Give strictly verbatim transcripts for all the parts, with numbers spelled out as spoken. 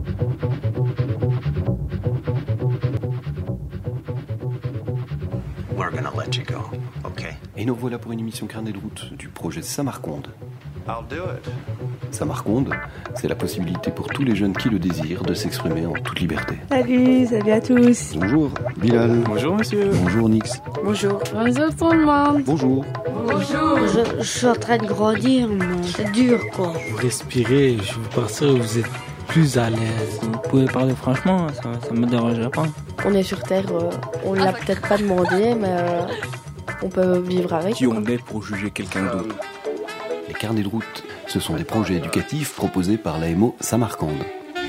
We're gonna let you go, okay? Et nous voilà pour une émission Carnet de route du projet Samarconde. I'll do it. Samarconde, c'est la possibilité pour tous les jeunes qui le désirent de s'exprimer en toute liberté. Salut, salut à tous. Bonjour Bilal. Bonjour monsieur. Bonjour Nix. Bonjour. Bonjour tout le monde. Bonjour. Bonjour. Je, je suis en train de grandir, mais c'est dur quoi. Vous respirez, je veux partir où vous êtes plus à l'aise. Vous pouvez parler franchement, ça, ça me dérangerait pas. On est sur Terre, euh, on l'a peut-être pas demandé, mais euh, on peut vivre avec. Qui on est pour juger quelqu'un d'autre? Les carnets de route, ce sont des projets éducatifs proposés par l'A M O Samarcande.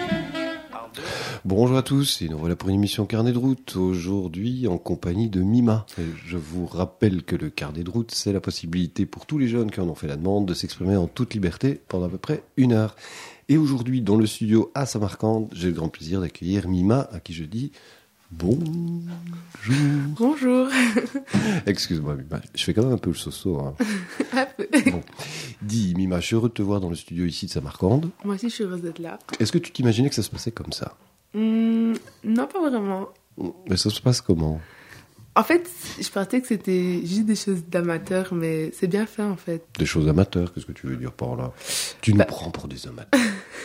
Bonjour à tous, et nous voilà pour une émission Carnet de route, aujourd'hui en compagnie de Mima. Et je vous rappelle que le Carnet de route, c'est la possibilité pour tous les jeunes qui en ont fait la demande de s'exprimer en toute liberté pendant à peu près une heure. Et aujourd'hui, dans le studio à Samarcande, j'ai le grand plaisir d'accueillir Mima, à qui je dis bonjour. Bonjour. Excuse-moi Mima, je fais quand même un peu le soso. Hein. Un peu. Bon. Dis Mima, je suis heureux de te voir dans le studio ici de Samarcande. Moi aussi, je suis heureuse d'être là. Est-ce que tu t'imaginais que ça se passait comme ça? Mmh, non, pas vraiment. Mais ça se passe comment? En fait, je pensais que c'était juste des choses d'amateurs, mais c'est bien fait en fait. Des choses amateurs, qu'est-ce que tu veux dire par là? Tu nous bah... prends pour des amateurs.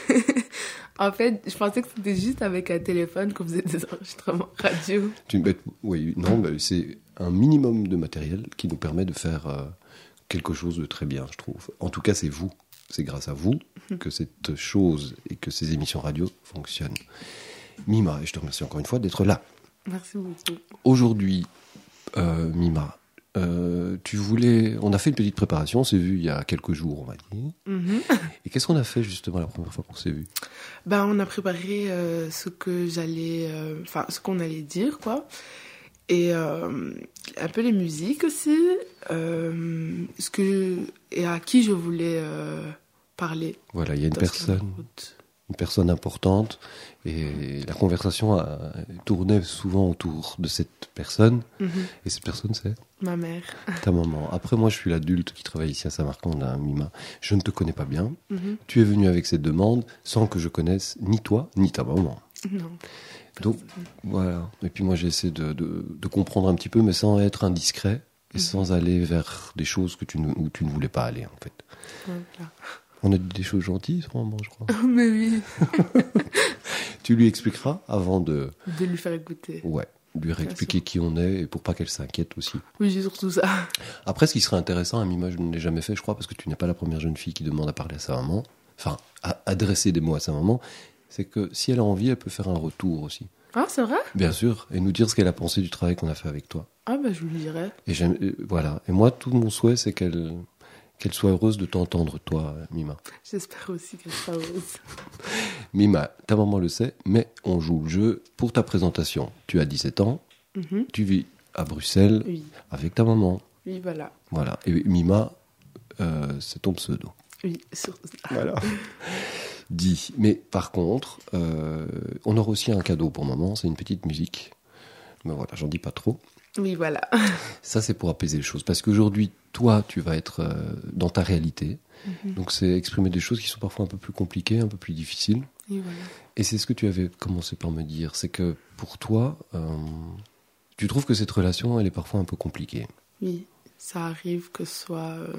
En fait, je pensais que c'était juste avec un téléphone qu'on faisait des enregistrements radio. Tu, bah, oui, non, bah, c'est un minimum de matériel qui nous permet de faire euh, quelque chose de très bien, je trouve. En tout cas, c'est vous. C'est grâce à vous que cette chose et que ces émissions radio fonctionnent. Mima, et je te remercie encore une fois d'être là. Merci beaucoup. Aujourd'hui, euh, Mima, euh, tu voulais... On a fait une petite préparation, on s'est vu il y a quelques jours, on va dire. Mm-hmm. Et qu'est-ce qu'on a fait justement la première fois qu'on s'est vu? Ben, on a préparé euh, ce que j'allais... Enfin, euh, ce qu'on allait dire, quoi. Et euh, un peu les musiques aussi. Euh, ce que, et à qui je voulais euh, parler. Voilà, il y a une personne... une personne importante, et la conversation a, tournait souvent autour de cette personne, mm-hmm. Et cette personne c'est? Ma mère. Ta maman. Après moi je suis l'adulte qui travaille ici à Samarcande, hein, Mima. Je ne te connais pas bien, mm-hmm. Tu es venu avec cette demande sans que je connaisse ni toi, ni ta maman. Non. Donc voilà, et puis moi j'essaie de, de, de comprendre un petit peu, mais sans être indiscret, et mm-hmm. sans aller vers des choses que tu ne, où tu ne voulais pas aller en fait. Voilà. On a dit des choses gentilles, sur maman, je crois. Mais oui. Tu lui expliqueras avant de... De lui faire écouter. Ouais, lui réexpliquer qui on est et pour pas qu'elle s'inquiète aussi. Oui, c'est surtout ça. Après, ce qui serait intéressant, à Mima, je ne l'ai jamais fait, je crois, parce que tu n'es pas la première jeune fille qui demande à parler à sa maman, enfin, à adresser des mots à sa maman, c'est que si elle a envie, elle peut faire un retour aussi. Ah, c'est vrai? Bien sûr, et nous dire ce qu'elle a pensé du travail qu'on a fait avec toi. Ah, bah, je lui dirai. Et j'aime, voilà. Et moi, tout mon souhait, c'est qu'elle... qu'elle soit heureuse de t'entendre, toi, Mima. J'espère aussi qu'elle soit heureuse. Mima, ta maman le sait, mais on joue le jeu. Pour ta présentation, tu as dix-sept ans, mm-hmm. Tu vis à Bruxelles, oui. Avec ta maman. Oui, voilà. Voilà. Et Mima, euh, c'est ton pseudo. Oui, sur... Voilà. Dis. Mais par contre, euh, on aura aussi un cadeau pour maman, c'est une petite musique. Mais voilà, j'en dis pas trop. Oui, voilà. Ça, c'est pour apaiser les choses. Parce qu'aujourd'hui, toi, tu vas être euh, dans ta réalité. Mm-hmm. Donc, c'est exprimer des choses qui sont parfois un peu plus compliquées, un peu plus difficiles. Et, voilà. Et c'est ce que tu avais commencé par me dire. C'est que pour toi, euh, tu trouves que cette relation, elle est parfois un peu compliquée. Oui, ça arrive que ce soit euh,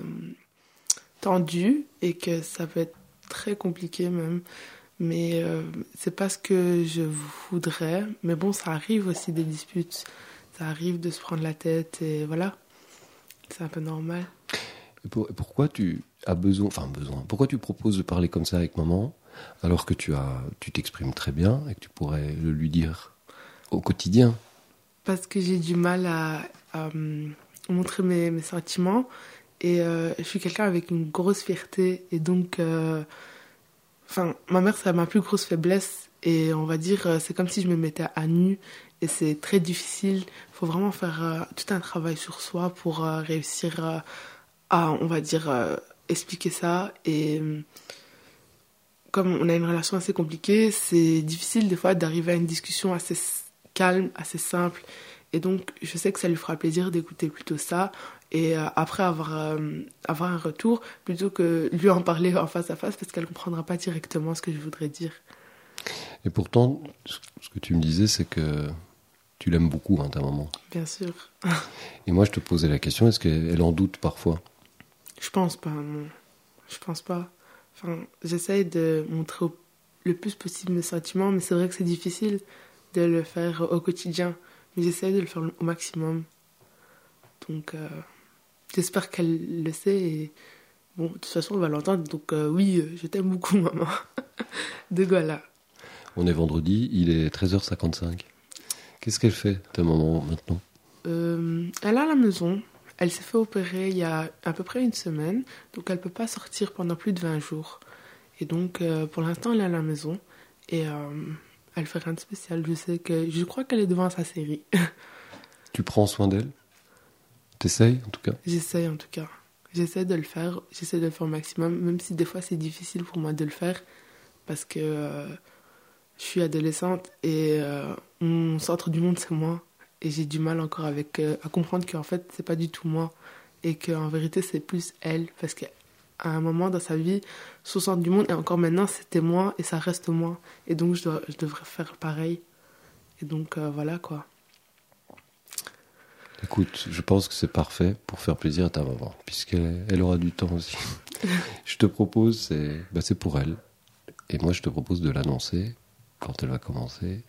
tendu et que ça peut être très compliqué même. Mais euh, c'est pas ce que je voudrais. Mais bon, ça arrive aussi des disputes. Ça arrive de se prendre la tête et voilà, c'est un peu normal. Et pour, pourquoi tu as besoin, enfin besoin, pourquoi tu proposes de parler comme ça avec maman alors que tu as, tu t'exprimes très bien et que tu pourrais le lui dire au quotidien? Parce que j'ai du mal à, à montrer mes, mes sentiments et euh, je suis quelqu'un avec une grosse fierté et donc, euh, enfin, ma mère c'est ma plus grosse faiblesse et on va dire c'est comme si je me mettais à nu. Et c'est très difficile. Il faut vraiment faire euh, tout un travail sur soi pour euh, réussir euh, à, on va dire, euh, expliquer ça. Et euh, comme on a une relation assez compliquée, c'est difficile des fois d'arriver à une discussion assez calme, assez simple. Et donc, je sais que ça lui fera plaisir d'écouter plutôt ça. Et euh, après avoir, euh, avoir un retour, plutôt que lui en parler en face à face, parce qu'elle ne comprendra pas directement ce que je voudrais dire. Et pourtant, ce que tu me disais, c'est que tu l'aimes beaucoup, hein, ta maman. Bien sûr. Et moi, je te posais la question, est-ce qu'elle en doute parfois? Je pense pas, non. Je pense pas. Enfin, j'essaye de montrer au- le plus possible mes sentiments, mais c'est vrai que c'est difficile de le faire au quotidien. Mais j'essaye de le faire au maximum. Donc, euh, j'espère qu'elle le sait. Et bon, de toute façon, on va l'entendre. Donc, euh, oui, euh, je t'aime beaucoup, maman. De voilà. On est vendredi, il est treize heures cinquante-cinq. Qu'est-ce qu'elle fait, ta maman, maintenant? Euh, elle est à la maison. Elle s'est fait opérer il y a à peu près une semaine. Donc, elle peut pas sortir pendant plus de vingt jours. Et donc, euh, pour l'instant, elle est à la maison. Et euh, elle fait rien de spécial. Je sais que... Je crois qu'elle est devant sa série. Tu prends soin d'elle? T'essayes, en tout cas? J'essaie, en tout cas. J'essaie de le faire. J'essaie de le faire au maximum. Même si des fois, c'est difficile pour moi de le faire. Parce que euh, je suis adolescente. Et euh, mon centre du monde, c'est moi. Et j'ai du mal encore avec, euh, à comprendre qu'en fait, c'est pas du tout moi. Et qu'en vérité, c'est plus elle. Parce qu'à un moment dans sa vie, son centre du monde, et encore maintenant, c'était moi. Et ça reste moi. Et donc, je, dois, je devrais faire pareil. Et donc, euh, voilà, quoi. Écoute, je pense que c'est parfait pour faire plaisir à ta maman, puisqu'elle elle aura du temps aussi. Je te propose, c'est, bah c'est pour elle. Et moi, je te propose de l'annoncer quand elle va commencer.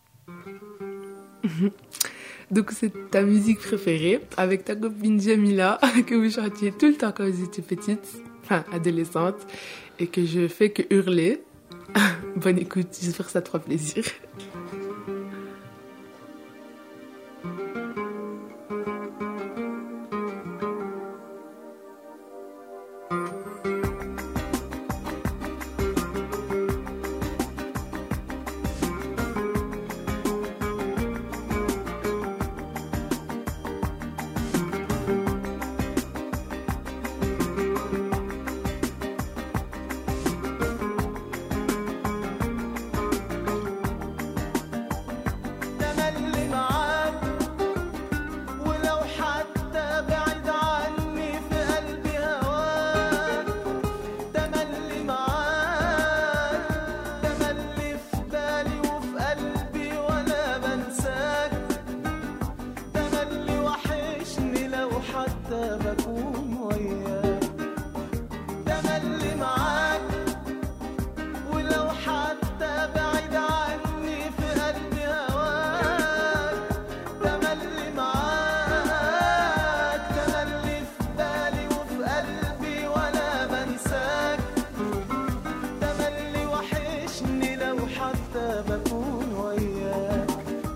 Donc, c'est ta musique préférée, avec ta copine Jamila, que vous chantiez tout le temps quand vous étiez petite, enfin, adolescente, et que je fais que hurler. Bonne écoute, j'espère que ça te fera plaisir. تملي معاك ولو حتى بعيد عني في قلبي هواك تملي معاك تملي في بالي وفي قلبي ولا بنساك تملي وحشني لو حتى بكون وياك تملي معاك ولو حتى بعيد عني في قلبي هواك تملي معاك تملي في بالي وفي قلبي ولا بنساك تملي وحشني لو حتى بكون وياك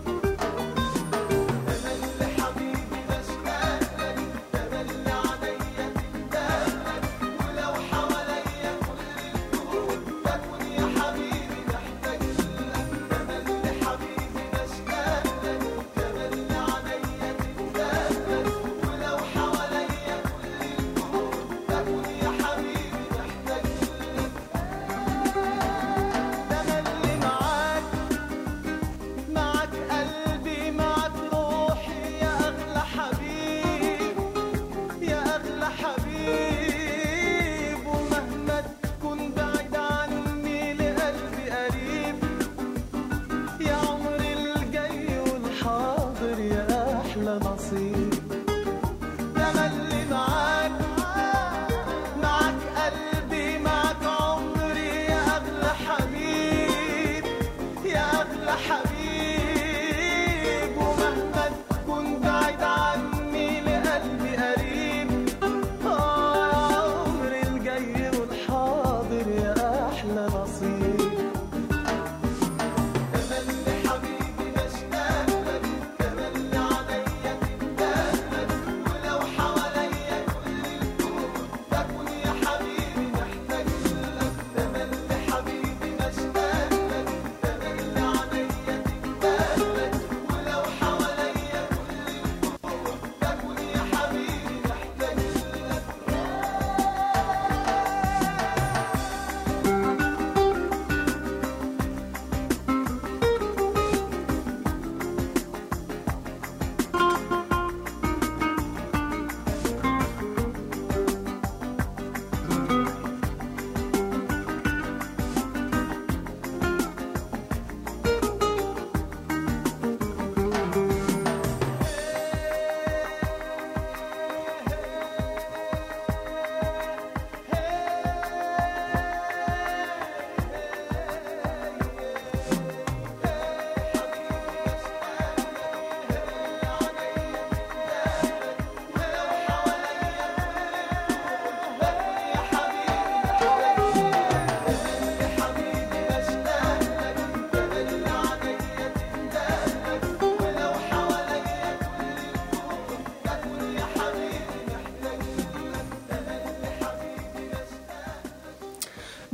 تملي حبيبي بشتاق لك تملي عليا تندهلك ولو حواليا كل الكون بكون يا حبيبي محتاج لك تملي حبيبي بشتاق لك تملي عليا تندهلك ولو حواليا كل الكون بكون يا حبيبي محتاج لك تملي معاك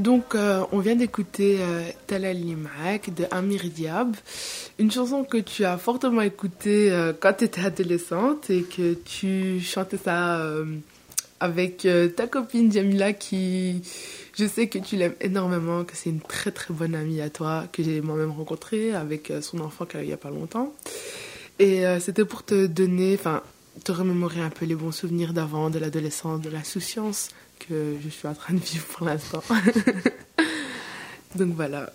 Donc, euh, on vient d'écouter euh, Talali Maak de Amir Diab, une chanson que tu as fortement écoutée euh, quand tu étais adolescente et que tu chantais ça euh, avec euh, ta copine Jamila qui, je sais que tu l'aimes énormément, que c'est une très très bonne amie à toi, que j'ai moi-même rencontrée avec euh, son enfant qu'elle a eu il n'y a pas longtemps. Et euh, c'était pour te donner, enfin, te remémorer un peu les bons souvenirs d'avant, de l'adolescence, de l'insouciance que je suis en train de vivre pour l'instant. Donc voilà.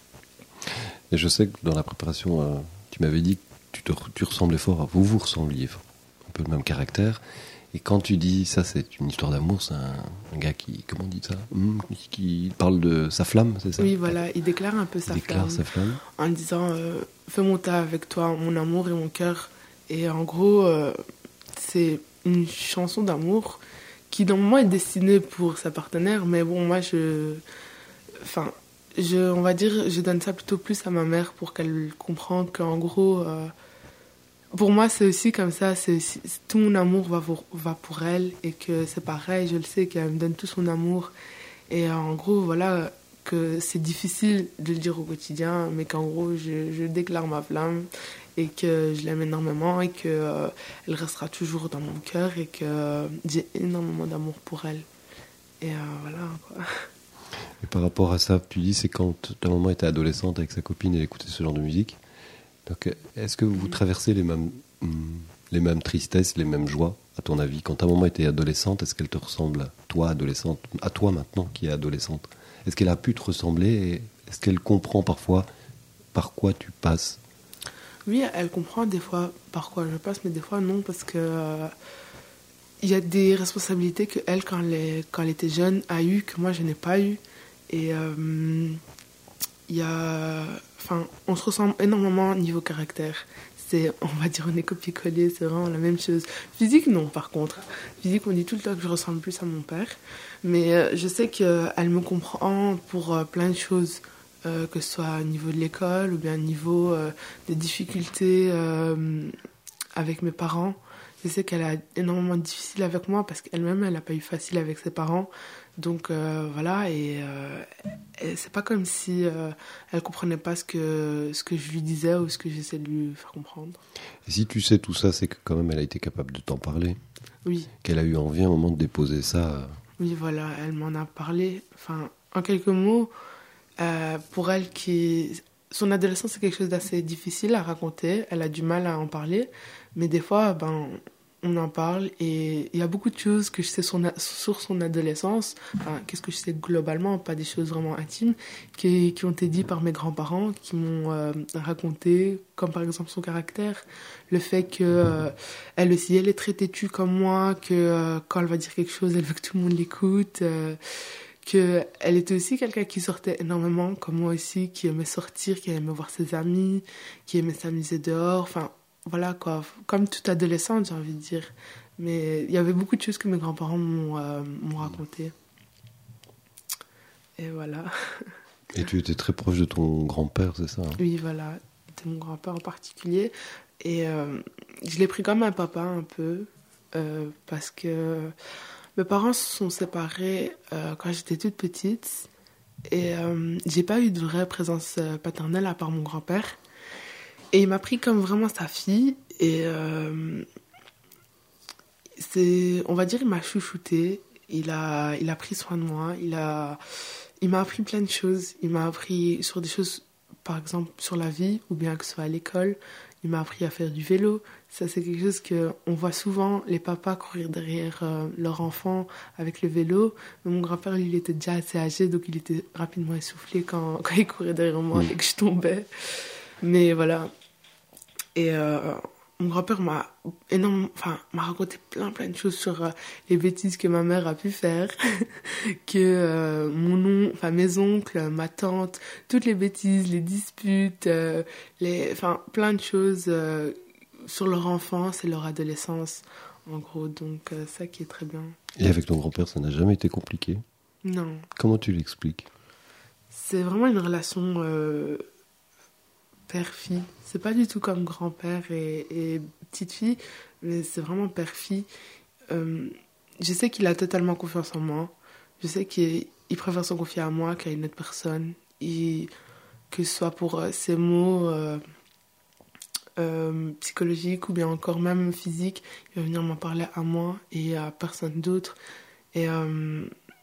Et je sais que dans la préparation, euh, tu m'avais dit que tu, te, tu ressemblais fort à vous, vous ressembliez fort, un peu le même caractère. Et quand tu dis ça, c'est une histoire d'amour, c'est un, un gars qui, comment on dit ça, hum, qui, qui parle de sa flamme, c'est ça? Oui, voilà, il déclare un peu sa il déclare flamme, sa flamme en disant euh, fais monter avec toi mon amour et mon cœur. Et en gros, euh, c'est une chanson d'amour qui normalement est destinée pour sa partenaire, mais bon, moi je, enfin, je, on va dire, je donne ça plutôt plus à ma mère pour qu'elle comprenne qu'en gros, euh, pour moi c'est aussi comme ça, c'est aussi, tout mon amour va pour, va pour elle et que c'est pareil, je le sais qu'elle me donne tout son amour et en gros voilà que c'est difficile de le dire au quotidien, mais qu'en gros je, je déclare ma flamme et que je l'aime énormément et qu'elle euh, restera toujours dans mon cœur et que euh, j'ai énormément d'amour pour elle. Et euh, voilà, quoi. Et par rapport à ça, tu dis, c'est quand ta maman était adolescente avec sa copine, elle écoutait ce genre de musique. Donc, est-ce que vous traversez les mêmes, les mêmes tristesses, les mêmes joies, à ton avis? Quand ta maman était adolescente, est-ce qu'elle te ressemble, toi, adolescente, à toi maintenant, qui est adolescente? Est-ce qu'elle a pu te ressembler et est-ce qu'elle comprend parfois par quoi tu passes? Oui, elle comprend des fois par quoi je passe, mais des fois non, parce que euh, il y a des responsabilités que elle, quand elle, est, quand elle était jeune, a eues, que moi je n'ai pas eues. Et euh, il y a, enfin, on se ressemble énormément niveau caractère. C'est, on va dire, on est copier-coller, c'est vraiment la même chose. Physique, non, par contre. Physique, on dit tout le temps que je ressemble plus à mon père. Mais euh, je sais qu'elle me comprend pour euh, plein de choses. Euh, que ce soit au niveau de l'école ou bien au niveau euh, des difficultés euh, avec mes parents. Je sais qu'elle a énormément de difficile avec moi parce qu'elle-même, elle n'a pas eu facile avec ses parents. Donc euh, voilà, et, euh, et c'est pas comme si euh, elle comprenait pas ce que, ce que je lui disais ou ce que j'essaie de lui faire comprendre. Et si tu sais tout ça, c'est que quand même elle a été capable de t'en parler. Oui. Qu'elle a eu envie à un moment de déposer ça. Oui, voilà, elle m'en a parlé. Enfin, en quelques mots, Euh, pour elle, qui... son adolescence, c'est quelque chose d'assez difficile à raconter. Elle a du mal à en parler. Mais des fois, ben, on en parle. Et il y a beaucoup de choses que je sais son a... sur son adolescence. Enfin, qu'est-ce que je sais globalement, pas des choses vraiment intimes, qui, qui ont été dites par mes grands-parents, qui m'ont euh, raconté, comme par exemple son caractère. Le fait qu'elle euh, aussi, elle est très têtue comme moi, que euh, quand elle va dire quelque chose, elle veut que tout le monde l'écoute. Euh, qu'elle était aussi quelqu'un qui sortait énormément, comme moi aussi, qui aimait sortir, qui aimait voir ses amis, qui aimait s'amuser dehors, enfin, voilà quoi, comme toute adolescente, j'ai envie de dire. Mais il y avait beaucoup de choses que mes grands-parents m'ont, euh, m'ont racontées. Et voilà. Et tu étais très proche de ton grand-père, c'est ça, hein? Oui, voilà, de mon grand-père en particulier. Et euh, je l'ai pris comme un papa un peu, euh, parce que... Mes parents se sont séparés euh, quand j'étais toute petite et euh, j'ai pas eu de vraie présence paternelle à part mon grand-père. Et il m'a pris comme vraiment sa fille et euh, c'est, on va dire, il m'a chouchouté. Il a, il a pris soin de moi. Il a, il m'a appris plein de choses. Il m'a appris sur des choses, par exemple, sur la vie ou bien que ce soit à l'école. Il m'a appris à faire du vélo. Ça, c'est quelque chose qu'on voit souvent, les papas courir derrière euh, leur enfant avec le vélo. Mais mon grand-père, lui, il était déjà assez âgé, donc il était rapidement essoufflé quand, quand il courait derrière moi et que je tombais. Mais voilà. Et euh, mon grand-père m'a énormément, enfin, m'a raconté plein, plein de choses sur euh, les bêtises que ma mère a pu faire. que euh, mon oncle, enfin, mes oncles, ma tante, toutes les bêtises, les disputes, euh, les, enfin, plein de choses euh, sur leur enfance et leur adolescence, en gros. Donc, euh, ça qui est très bien. Et avec ton grand-père, ça n'a jamais été compliqué? Non. Comment tu l'expliques? C'est vraiment une relation euh, père-fille. C'est pas du tout comme grand-père et, et petite-fille, mais c'est vraiment père-fille. Euh, je sais qu'il a totalement confiance en moi. Je sais qu'il il préfère se confier à moi qu'à une autre personne. Il, que ce soit pour euh, ses mots euh, euh, psychologiques ou bien encore même physiques, il va venir m'en parler à moi et à personne d'autre. Et euh,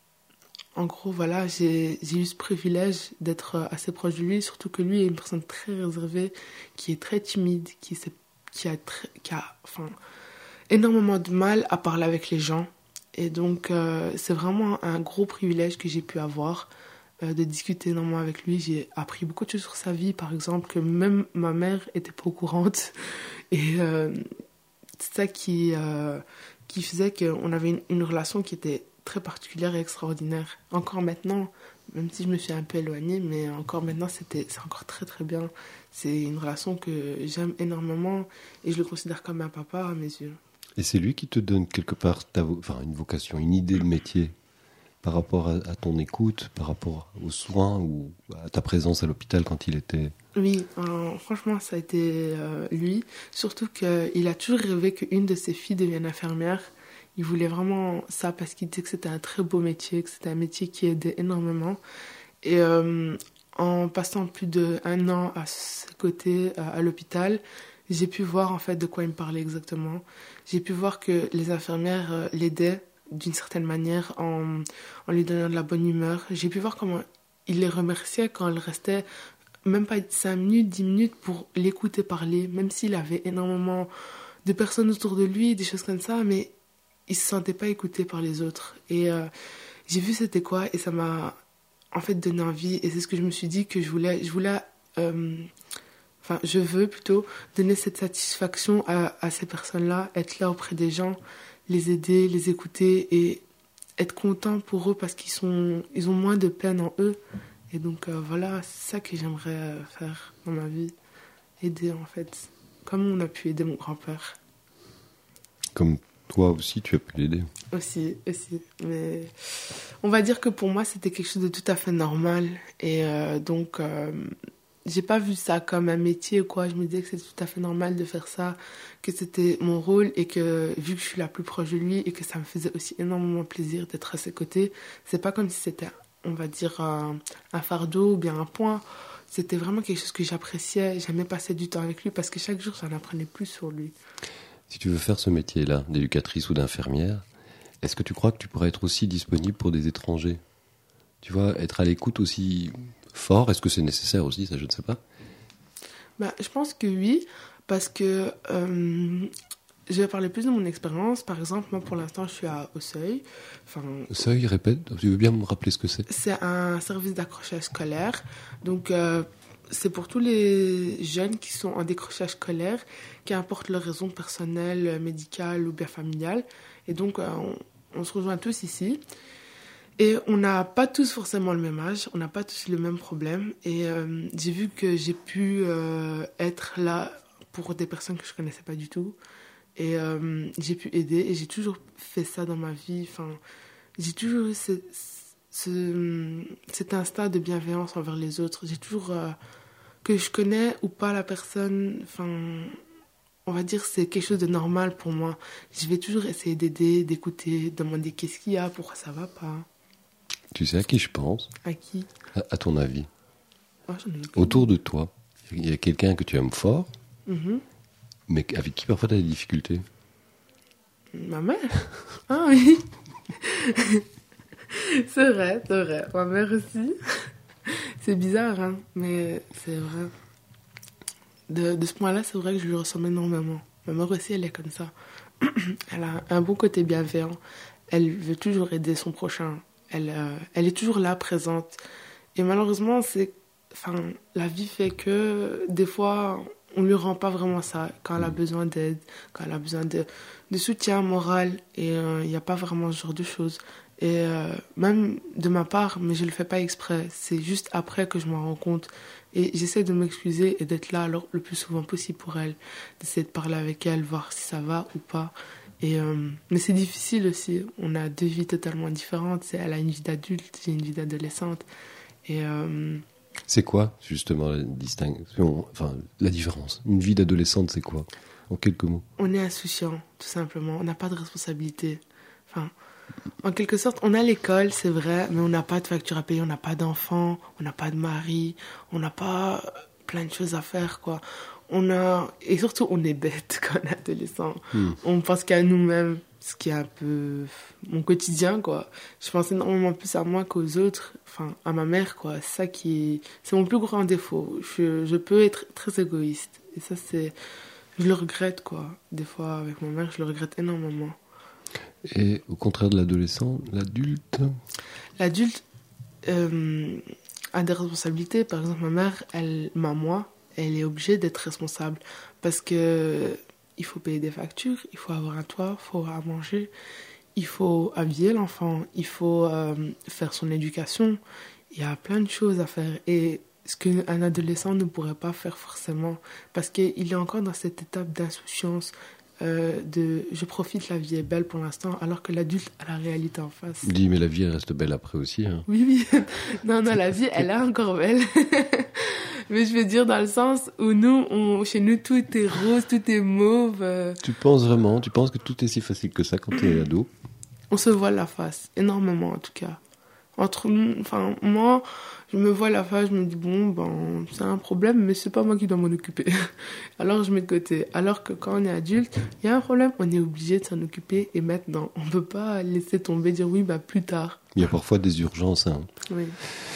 en gros, voilà, j'ai, j'ai eu ce privilège d'être assez proche de lui, surtout que lui est une personne très réservée, qui est très timide, qui, s'est, qui a, très, qui a enfin, énormément de mal à parler avec les gens. Et donc, euh, c'est vraiment un gros privilège que j'ai pu avoir, euh, de discuter énormément avec lui. J'ai appris beaucoup de choses sur sa vie, par exemple, que même ma mère était pas au courant. Et euh, c'est ça qui, euh, qui faisait qu'on avait une, une relation qui était très particulière et extraordinaire. Encore maintenant, même si je me suis un peu éloignée, mais encore maintenant, c'était, c'est encore très très bien. C'est une relation que j'aime énormément et je le considère comme un papa à mes yeux. Et c'est lui qui te donne quelque part ta vo- enfin, une vocation, une idée de métier par rapport à, à ton écoute, par rapport aux soins ou à ta présence à l'hôpital quand il était... Oui, euh, franchement, ça a été euh, lui. Surtout qu'il a toujours rêvé qu'une de ses filles devienne infirmière. Il voulait vraiment ça parce qu'il disait que c'était un très beau métier, que c'était un métier qui aidait énormément. Et euh, en passant plus d'un an à ses côtés, à, à l'hôpital, j'ai pu voir en fait de quoi il me parlait exactement. J'ai pu voir que les infirmières euh, l'aidaient d'une certaine manière en, en lui donnant de la bonne humeur. J'ai pu voir comment il les remerciait quand elle restait même pas cinq minutes, dix minutes pour l'écouter parler, même s'il avait énormément de personnes autour de lui, des choses comme ça, mais il se sentait pas écouté par les autres. Et euh, j'ai vu c'était quoi et ça m'a en fait donné envie. Et c'est ce que je me suis dit que je voulais, je voulais, euh, enfin je veux plutôt donner cette satisfaction à, à ces personnes-là, être là auprès des gens, les aider, les écouter et être content pour eux parce qu'ils sont, ils ont moins de peine en eux. Et donc euh, voilà, c'est ça que j'aimerais euh, faire dans ma vie, aider en fait, comme on a pu aider mon grand-père. Comme toi aussi, tu as pu l'aider. Aussi, aussi. Mais on va dire que pour moi, c'était quelque chose de tout à fait normal. Et euh, donc, euh, j'ai pas vu ça comme un métier ou quoi. Je me disais que c'était tout à fait normal de faire ça, que c'était mon rôle et que vu que je suis la plus proche de lui et que ça me faisait aussi énormément plaisir d'être à ses côtés, c'est pas comme si c'était, on va dire, un, un fardeau ou bien un point. C'était vraiment quelque chose que j'appréciais. J'aimais passer du temps avec lui parce que chaque jour, j'en apprenais plus sur lui. Si tu veux faire ce métier-là, d'éducatrice ou d'infirmière, est-ce que tu crois que tu pourrais être aussi disponible pour des étrangers ? Tu vois, être à l'écoute aussi fort, est-ce que c'est nécessaire aussi ? Ça, je ne sais pas. Bah, je pense que oui, parce que euh, je vais parler plus de mon expérience. Par exemple, moi, pour l'instant, je suis à Haut-Seuil. Enfin, Seuil, répète, tu veux bien me rappeler ce que c'est ? c'est un service d'accrochage scolaire. Donc, euh, c'est pour tous les jeunes qui sont en décrochage scolaire, qu'importe leur raison personnelle, médicale ou bien familiale. Et donc, euh, on, on se rejoint tous ici. Et on n'a pas tous forcément le même âge, on n'a pas tous le même problème. Et euh, j'ai vu que j'ai pu euh, être là pour des personnes que je ne connaissais pas du tout. Et euh, j'ai pu aider et j'ai toujours fait ça dans ma vie. Enfin, j'ai toujours eu ce, ce, cet instinct de bienveillance envers les autres. J'ai toujours... Euh, que je connais ou pas la personne, enfin, on va dire c'est quelque chose de normal pour moi. Je vais toujours essayer d'aider, d'écouter, demander qu'est-ce qu'il y a, pourquoi ça va pas. Tu sais à qui je pense ? À qui ? À, à ton avis. Oh, j'en ai aucune. Autour de toi, il y a quelqu'un que tu aimes fort, Mhm. mais avec qui parfois tu as des difficultés. Ma mère ? Ah oui. C'est vrai, c'est vrai. Ma mère aussi. C'est bizarre, hein, mais c'est vrai. De, de ce point-là, c'est vrai que je lui ressemble énormément. Ma mère aussi, elle est comme ça. Elle a un bon côté bienveillant. Elle veut toujours aider son prochain. Elle, euh, elle est toujours là, présente. Et malheureusement, c'est, enfin, la vie fait que des fois, on ne lui rend pas vraiment ça. Quand elle a besoin d'aide, quand elle a besoin de, de soutien moral. Et il euh, n'y a pas vraiment ce genre de choses. Et euh, même de ma part, mais je ne le fais pas exprès. C'est juste après que je m'en rends compte. Et j'essaie de m'excuser et d'être là alors, le plus souvent possible pour elle. D'essayer de parler avec elle, voir si ça va ou pas. Et, euh, mais c'est difficile aussi. On a deux vies totalement différentes. C'est, elle a une vie d'adulte, j'ai une vie d'adolescente. Et euh, C'est quoi, justement, la distinction, enfin, la différence ? Une vie d'adolescente, c'est quoi ? En quelques mots. on est insouciant, tout simplement. On n'a pas de responsabilité. Enfin... En quelque sorte, on a l'école, c'est vrai, mais on n'a pas de facture à payer, on n'a pas d'enfants, on n'a pas de mari, on n'a pas plein de choses à faire, quoi. On a... Et surtout, on est bête quand on est adolescent. Mm. On pense qu'à nous-mêmes, ce qui est un peu mon quotidien, quoi. Je pense énormément plus à moi qu'aux autres, enfin, à ma mère, quoi. C'est ça qui est... C'est mon plus grand défaut. Je, je peux être très égoïste. Et ça, c'est... Je le regrette, quoi. Des fois, avec ma mère, je le regrette énormément. Et au contraire de l'adolescent, l'adulte L'adulte euh, a des responsabilités. Par exemple, ma mère, elle, maman, elle est obligée d'être responsable parce que il faut payer des factures, il faut avoir un toit, il faut avoir à manger, il faut habiller l'enfant, il faut euh, faire son éducation. Il y a plein de choses à faire et ce qu'un adolescent ne pourrait pas faire forcément parce qu'il est encore dans cette étape d'insouciance. Euh, de je profite, la vie est belle pour l'instant, alors que l'adulte a la réalité en face. Dis, mais la vie elle reste belle après aussi. Hein. Oui, oui. Non, non, la vie elle est encore belle. Mais je veux dire dans le sens où nous, on, chez nous, tout est rose, tout est mauve. Euh... Tu penses vraiment, tu penses que tout est si facile que ça quand t'es ado? On se voit la face, énormément en tout cas. Entre nous, enfin, moi, je me vois la face, je me dis, bon, ben, c'est un problème, mais c'est pas moi qui dois m'en occuper. Alors, je mets de côté. Alors que quand on est adulte, il y a un problème, on est obligé de s'en occuper et maintenant. On peut pas laisser tomber, dire oui, bah, plus tard. Il y a parfois des urgences, hein. Oui.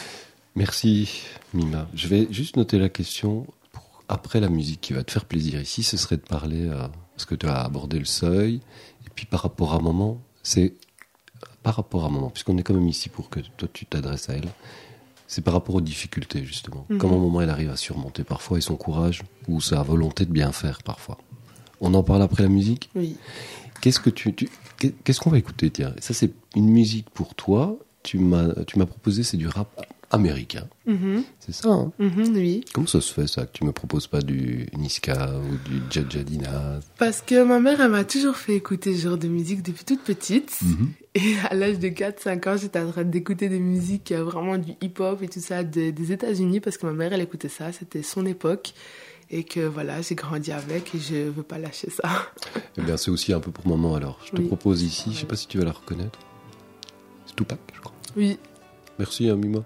Merci, Mima. Je vais juste noter la question pour après la musique qui va te faire plaisir ici, ce serait de parler, euh, parce que tu as abordé le seuil, et puis par rapport à maman, c'est par rapport à maman, puisqu'on est quand même ici pour que toi tu t'adresses à elle, c'est par rapport aux difficultés justement. Mm-hmm. Comment maman elle arrive à surmonter parfois et son courage ou sa volonté de bien faire parfois. On en parle après la musique. Oui. Qu'est-ce que tu, tu qu'est-ce qu'on va écouter? Tiens, ça c'est une musique pour toi. Tu m'as tu m'as proposé, c'est du rap américain. Mm-hmm. C'est ça, hein? Mm-hmm, oui. Comment ça se fait, ça, que tu me proposes pas du Niska ou du Djadjadina? Parce que ma mère, elle m'a toujours fait écouter ce genre de musique depuis toute petite. Mm-hmm. Et à l'âge de quatre cinq ans, j'étais en train d'écouter des musiques, vraiment du hip-hop et tout ça de, des États-Unis, parce que ma mère, elle écoutait ça, c'était son époque. Et que voilà, j'ai grandi avec et je veux pas lâcher ça. Eh bien, c'est aussi un peu pour maman, alors. Je te oui. propose ici, je sais pas si tu vas la reconnaître. C'est Tupac, je crois. Oui. Merci, hein, Mima.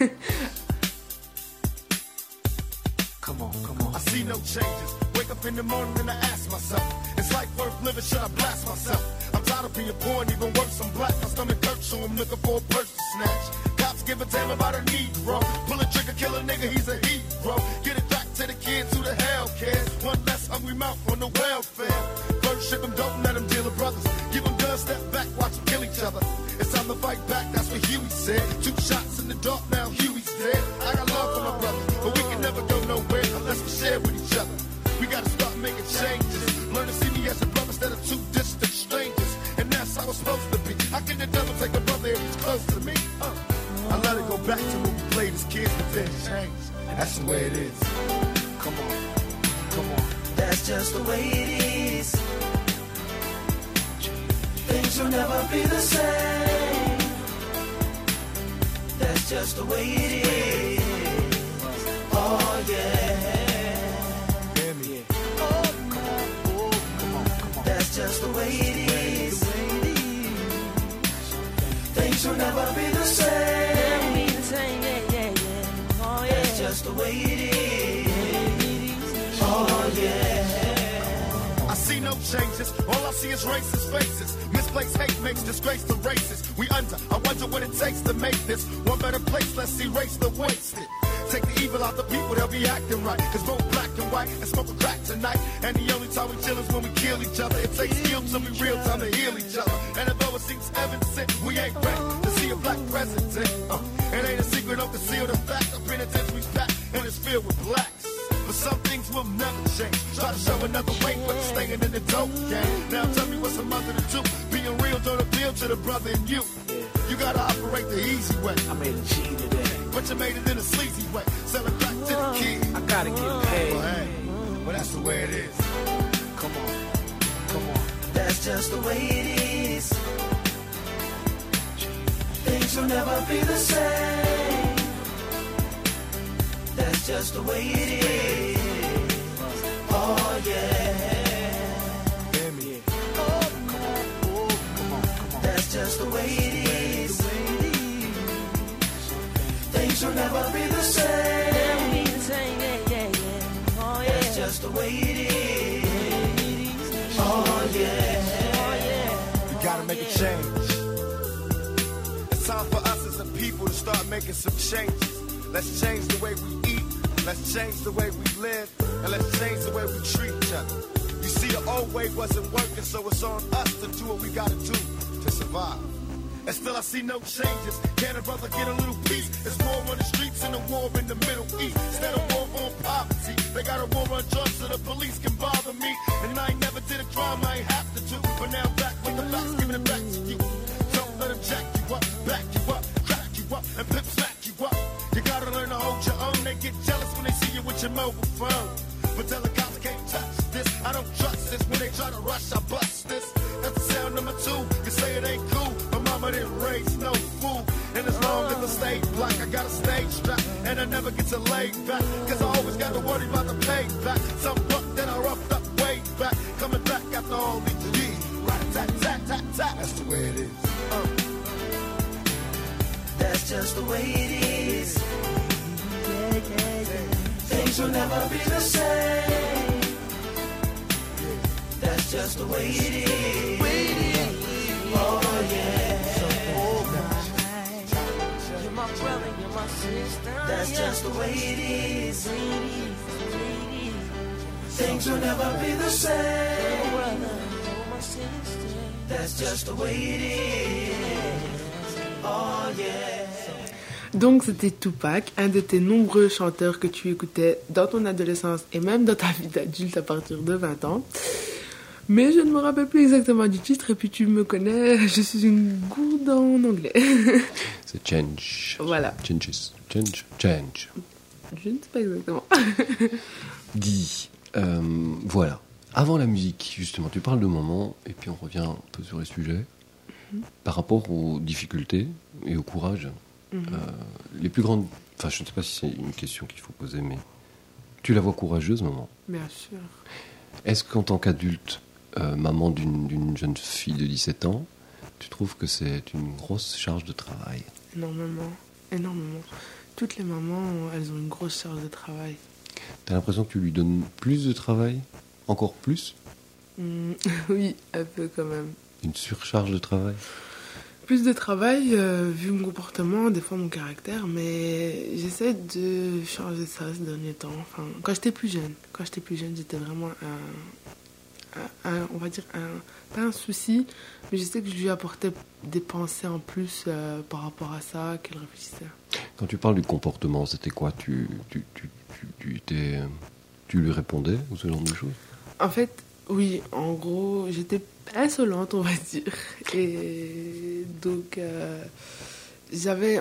Come on, come on. I see no changes. Wake up in the morning and I ask myself, is life worth living? Should I blast myself? I'm tired of being poor and even worse, I'm black. My stomach hurts, so I'm looking for a purse to snatch. Cops give a damn about a Negro. Pull a trigger, kill a nigga, he's a hero. Get it back to the kids who the hell cares. One less hungry mouth on the welfare. First ship them, don't let them deal with brothers. Give them guns, step back, watch them kill each other. It's time to fight back, that's what Huey said. Two shots in the dark, now Huey's dead. I got love for my brother, but we can never go nowhere unless we share with each other. We gotta start making changes. Learn to see me as a brother instead of two distant strangers. And that's how it's supposed to be. How can the devil take a brother if he's close to me? Uh, I let it go back to when we played as kids, but then it changed. And that's the way it is. Come on, come on. That's just the way it is. Things will never be the same. That's just the way it is. Oh yeah. Oh, come on, oh, come on, come on. That's just the way it is. Things will never be the same. Be the same, yeah, yeah, yeah. Oh yeah. That's just the way it is. Oh yeah. I see no changes, all I see is racist faces. Misplaced hate makes disgrace to races. We under, I wonder what it takes to make this one better place. Let's erase the wasted. Take the evil out the people, they'll be acting right. Cause both black and white and smoke a crack tonight. And the only time we chill is when we kill each other. It takes skill to be real time to heal each other. And although it seems evident, we ain't ready to see a black president. Uh, it ain't a secret, don't conceal the fact. The penitentiary's packed and it's filled with blacks. But some things will never change. Try to show another way, but you're staying in the dope game. Now tell me what's a mother to do. Being real don't appeal to the brother in you. You gotta operate the easy way. I made a G today, but you made it in a sleazy way. Sell it back to the kid. I gotta get paid. Well, hey, well that's the way it is. Come on, come on. That's just the way it is. Things will never be the same. That's just the way it is. Oh yeah. Oh, come on, oh, come on, come on. That's just the way never be the same. Never be the same, yeah, yeah, yeah. Oh, yeah. That's just the way it is. Oh, yeah. Oh, yeah. We gotta make a change. It's time for us as a people to start making some changes. Let's change the way we eat. Let's change the way we live. And let's change the way we treat each other. You see, the old way wasn't working, so it's on us to do what we gotta do to survive. And still I see no changes. Can a brother get a little peace? There's war on the streets and a war in the Middle East. Instead of war on poverty, they got a war on drugs so the police can bother me. And I ain't never did a crime I ain't have to do. But now I'm back with the facts, giving it back to you. Don't let them jack you up, back you up, crack you up, and pimp smack you up. You gotta learn to hold your own. They get jealous when they see you with your mobile phone. But tell the cops I can't touch this. I don't trust this. When they try to rush, I bust this. That's the sound number two. You say it ain't cool. My mama didn't raise no fool. And as long as I stay black, I got a stage strap. And I never get to lay back. Cause I always got to worry about the payback. Some buck that I roughed up way back. Coming back after all these years. Rat-a-tat-tat-tat-tat. That's the way it is. Uh. That's just the way it is. Yeah, yeah, yeah. Things will never be the same. That's just the way it is. Oh yeah. You're my brother, you're my sister. That's just the way it is. Things will never be the same. That's just the way it is. Oh yeah. Donc c'était Tupac, un de tes nombreux chanteurs que tu écoutais dans ton adolescence et même dans ta vie d'adulte à partir de vingt ans. Mais je ne me rappelle plus exactement du titre et puis tu me connais, je suis une gourde en anglais. C'est Change. Voilà. Changes. Change. Change. Je ne sais pas exactement. Dis, euh, voilà. Avant la musique, justement, tu parles de moments et puis on revient un peu sur les sujets. Mm-hmm. Par rapport aux difficultés et au courage. Mmh. Euh, les plus grandes... Enfin, je ne sais pas si c'est une question qu'il faut poser, mais tu la vois courageuse, maman? Bien sûr. Est-ce qu'en tant qu'adulte, euh, maman d'une, d'une jeune fille de dix-sept ans, tu trouves que c'est une grosse charge de travail? Énormément, énormément. Toutes les mamans, elles ont une grosse charge de travail. T'as l'impression que tu lui donnes plus de travail? Encore plus? mmh, Oui, un peu quand même. Une surcharge de travail? Plus de travail, euh, vu mon comportement, des fois mon caractère, mais j'essaie de changer ça ces derniers temps. Enfin, quand j'étais plus jeune, quand j'étais plus jeune, j'étais vraiment un, un, un on va dire un, pas un souci, mais je sais que je lui apportais des pensées en plus euh, par rapport à ça, qu'elle réfléchissait. Quand tu parles du comportement, c'était quoi? Tu, tu, tu, tu, tu, étais, tu lui répondais ou ce genre de choses? En fait, oui, en gros, j'étais insolente, on va dire. Et donc, euh, j'avais...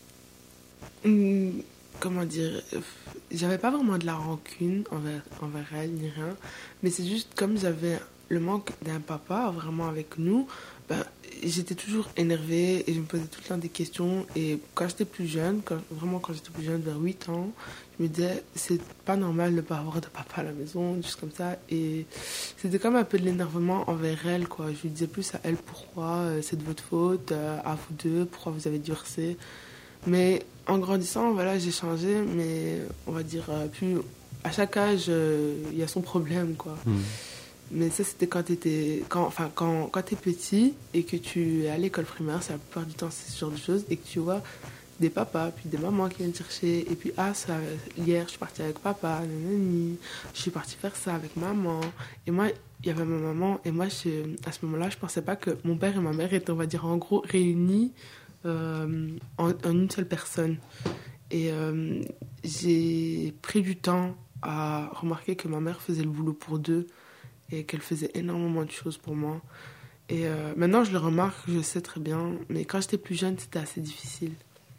Une, comment dire... J'avais pas vraiment de la rancune envers, envers elle, ni rien. Mais c'est juste comme j'avais le manque d'un papa, vraiment, avec nous, ben, j'étais toujours énervée et je me posais tout le temps des questions. Et quand j'étais plus jeune, quand, vraiment quand j'étais plus jeune, vers huit ans, je me disais, c'est pas normal de ne pas avoir de papa à la maison, juste comme ça. Et c'était comme un peu de l'énervement envers elle, quoi. Je lui disais plus à elle, pourquoi, euh, c'est de votre faute, euh, à vous deux, pourquoi vous avez divorcé. Mais en grandissant, voilà, j'ai changé, mais on va dire, euh, plus, à chaque âge, il euh, y a son problème, quoi. Mmh. Mais ça, c'était quand t'étais, quand, enfin, quand, quand t'es petit et que tu es à l'école primaire, c'est la plupart du temps, c'est ce genre de choses, et que tu vois des papas, puis des mamans qui viennent chercher, et puis, ah, ça, hier, je suis partie avec papa, nanani, je suis partie faire ça avec maman. Et moi, il y avait ma maman, et moi, je, à ce moment-là, je pensais pas que mon père et ma mère étaient, on va dire, en gros, réunis euh, en, en une seule personne. Et euh, j'ai pris du temps à remarquer que ma mère faisait le boulot pour deux, et qu'elle faisait énormément de choses pour moi. Et euh, maintenant, je le remarque, je sais très bien, mais quand j'étais plus jeune, c'était assez difficile.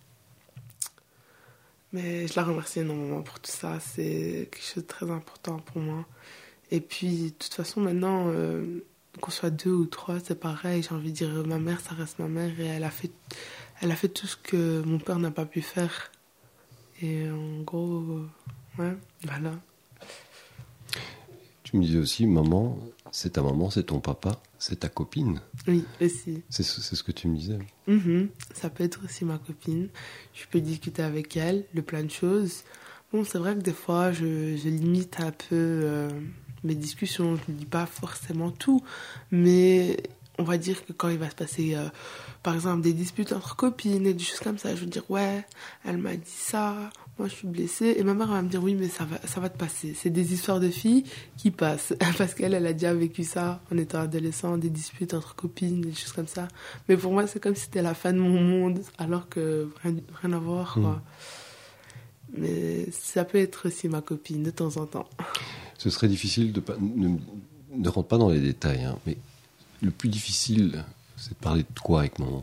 Mais je la remercie énormément pour tout ça, c'est quelque chose de très important pour moi. Et puis, de toute façon, maintenant, euh, qu'on soit deux ou trois, c'est pareil, j'ai envie de dire, ma mère, ça reste ma mère, et elle a fait, elle a fait tout ce que mon père n'a pas pu faire. Et en gros, euh, ouais, voilà. Tu me disais aussi, maman, c'est ta maman, c'est ton papa, c'est ta copine. Oui, aussi. C'est, c'est ce que tu me disais. Mm-hmm. Ça peut être aussi ma copine. Je peux discuter avec elle de plein de choses. Bon, c'est vrai que des fois, je, je limite un peu euh, mes discussions. Je ne dis pas forcément tout. Mais on va dire que quand il va se passer, euh, par exemple, des disputes entre copines et des choses comme ça, je vais dire, ouais, elle m'a dit ça, moi je suis blessée. Et ma mère va me dire, oui, mais ça va, ça va te passer. C'est des histoires de filles qui passent. Parce qu'elle, elle a déjà vécu ça en étant adolescent, des disputes entre copines, des choses comme ça. Mais pour moi, c'est comme si c'était la fin de mon monde, alors que rien, rien à voir, quoi. Mmh. Mais ça peut être aussi ma copine de temps en temps. Ce serait difficile de pas, ne, ne rentre pas dans les détails, hein, mais le plus difficile, c'est de parler de quoi avec maman?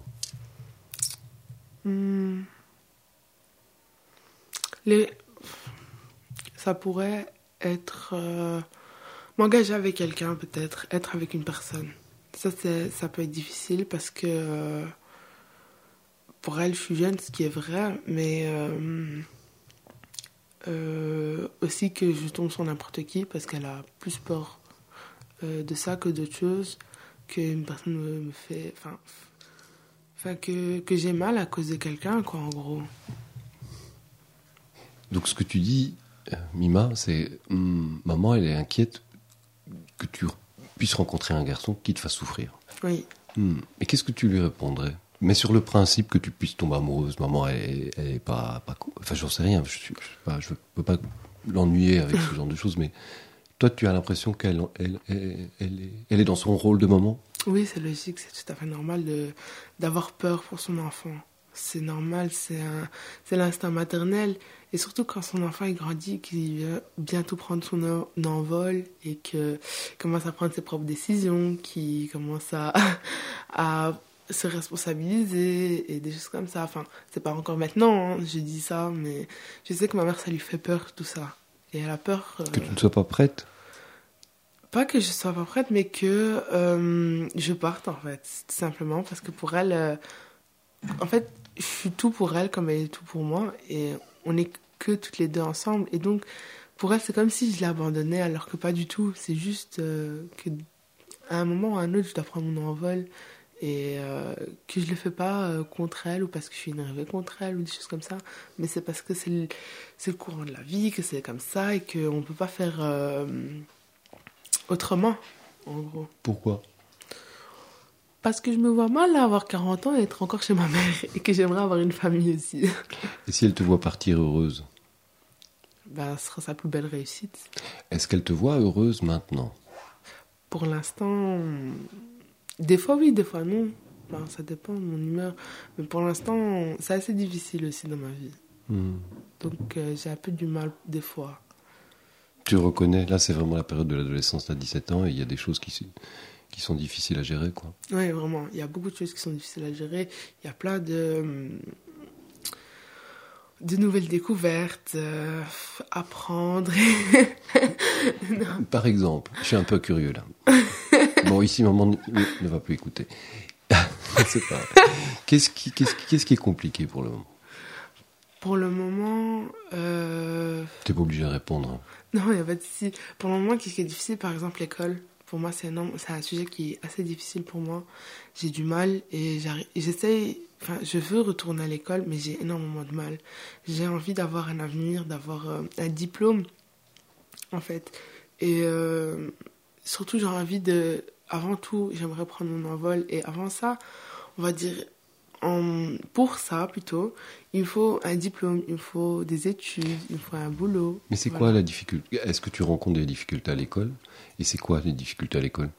Mmh. Les... Ça pourrait être euh... m'engager avec quelqu'un, peut-être, être avec une personne. Ça, c'est... ça peut être difficile parce que euh... pour elle, je suis jeune, ce qui est vrai, mais euh... Euh... aussi que je tombe sur n'importe qui parce qu'elle a plus peur euh, de ça que d'autres choses, qu'une personne me, me fait... Enfin, enfin que, que j'ai mal à cause de quelqu'un, quoi, en gros. Donc ce que tu dis, euh, Mima, c'est hum, maman, elle est inquiète que tu puisses rencontrer un garçon qui te fasse souffrir. Oui. Hum. Et qu'est-ce que tu lui répondrais? Mais sur le principe que tu puisses tomber amoureuse, maman, elle, elle est pas, pas con. Enfin, j'en sais rien. Je, je, je, je peux pas l'ennuyer avec ce genre de choses, mais toi, tu as l'impression qu'elle elle, elle, elle, est, elle est dans son rôle de maman? Oui, c'est logique, c'est tout à fait normal de, d'avoir peur pour son enfant. C'est normal, c'est, un, c'est l'instinct maternel. Et surtout quand son enfant il grandit, qu'il vient bientôt prendre son envol et qu'il commence à prendre ses propres décisions, qu'il commence à, à se responsabiliser et des choses comme ça. Enfin, c'est pas encore maintenant, hein, je dis ça, mais je sais que ma mère, ça lui fait peur, tout ça. Et elle a peur... Euh, que tu ne sois pas prête? Pas que je sois pas prête, mais que euh, je parte, en fait, tout simplement, parce que pour elle... Euh, en fait, je suis tout pour elle comme elle est tout pour moi, et on n'est que toutes les deux ensemble. Et donc, pour elle, c'est comme si je l'abandonnais, alors que pas du tout. C'est juste euh, qu'à un moment ou à un autre, je dois prendre mon envol, et euh, que je le fais pas euh, contre elle, ou parce que je suis énervée contre elle, ou des choses comme ça. Mais c'est parce que c'est le, c'est le courant de la vie, que c'est comme ça, et qu'on peut pas faire euh, autrement, en gros. Pourquoi? Parce que je me vois mal à avoir quarante ans et être encore chez ma mère, et que j'aimerais avoir une famille aussi. Et si elle te voit partir heureuse? Ben, ce sera sa plus belle réussite. Est-ce qu'elle te voit heureuse maintenant? Pour l'instant, des fois oui, des fois non. Ben, ça dépend de mon humeur. Mais pour l'instant, c'est assez difficile aussi dans ma vie. Mmh. Donc euh, j'ai un peu du mal des fois. Tu reconnais, là c'est vraiment la période de l'adolescence, à dix-sept ans, et il y a des choses qui... qui sont difficiles à gérer, quoi. Oui, vraiment. Il y a beaucoup de choses qui sont difficiles à gérer. Il y a plein de, de nouvelles découvertes, euh, apprendre. Par exemple, je suis un peu curieux, là. Bon, ici, maman ne, ne va plus écouter. C'est pas... Qu'est-ce qui, qu'est-ce, qui, qu'est-ce qui est compliqué pour le moment? Pour le moment... Euh... T'es pas obligé de répondre. Hein. Non, il n'y a pas de souci. Pour le moment, qu'est-ce qui est difficile? Par exemple, l'école. Pour moi, c'est, énorme, c'est un sujet qui est assez difficile pour moi. J'ai du mal et j'essaye... Enfin, je veux retourner à l'école, mais j'ai énormément de mal. J'ai envie d'avoir un avenir, d'avoir euh, un diplôme, en fait. Et euh, surtout, j'ai envie de... Avant tout, j'aimerais prendre mon envol. Et avant ça, on va dire... En, pour ça, plutôt, il faut un diplôme, il faut des études, il faut un boulot. Mais c'est voilà. Quoi la difficulté? Est-ce que tu rencontres des difficultés à l'école? Et c'est quoi les difficultés à l'école?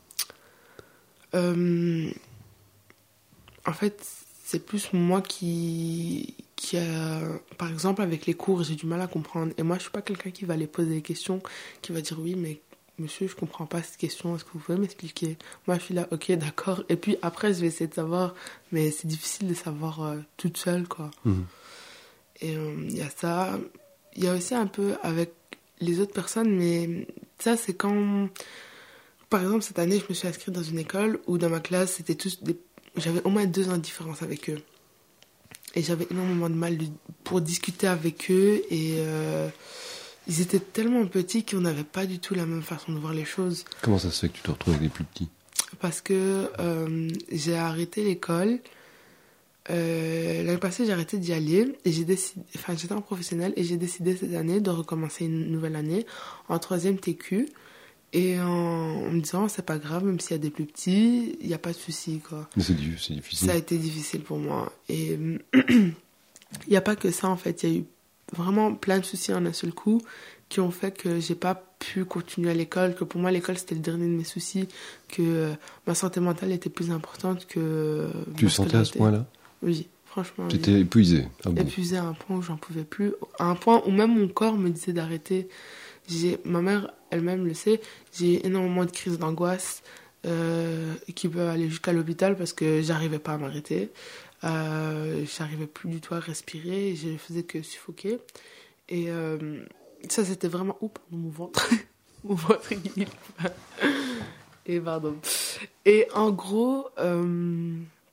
euh, En fait, c'est plus moi qui, qui a... Par exemple, avec les cours, j'ai du mal à comprendre. Et moi, je ne suis pas quelqu'un qui va aller poser des questions, qui va dire oui, mais... Monsieur, je comprends pas cette question, est-ce que vous pouvez m'expliquer? Moi, je suis là, ok, d'accord. Et puis après, je vais essayer de savoir, mais c'est difficile de savoir euh, toute seule, quoi. Mmh. Et il euh, y a ça. Il y a aussi un peu avec les autres personnes, mais ça, c'est quand... Par exemple, cette année, je me suis inscrite dans une école où dans ma classe, c'était tous des... j'avais au moins deux ans de différence avec eux. Et j'avais énormément de mal pour discuter avec eux et... Euh... ils étaient tellement petits qu'on n'avait pas du tout la même façon de voir les choses. Comment ça se fait que tu te retrouves avec des plus petits? Parce que euh, j'ai arrêté l'école. Euh, l'année passée, j'ai arrêté d'y aller. Et j'ai décidé, enfin, j'étais en professionnel et j'ai décidé cette année de recommencer une nouvelle année en troisième T Q. Et en, en me disant, c'est pas grave, même s'il y a des plus petits, il n'y a pas de souci, quoi. Mais c'est, c'est difficile. Ça a été difficile pour moi. Et il n'y a pas que ça, en fait. Il y a eu vraiment plein de soucis en un seul coup qui ont fait que j'ai pas pu continuer à l'école, que pour moi, l'école, c'était le dernier de mes soucis, que euh, ma santé mentale était plus importante que... Euh, tu le sentais à ce point-là? Oui, franchement. Tu étais oui. épuisé? Ah bon. Épuisé à un point où j'en pouvais plus. À un point où même mon corps me disait d'arrêter. J'ai, ma mère elle-même le sait, j'ai énormément de crises d'angoisse euh, qui peuvent aller jusqu'à l'hôpital parce que j'arrivais pas à m'arrêter. Euh, j'arrivais plus du tout à respirer, je faisais que suffoquer. Et euh, ça, c'était vraiment... Oups, mon ventre. Mon ventre, il... Et pardon. Et en gros, euh,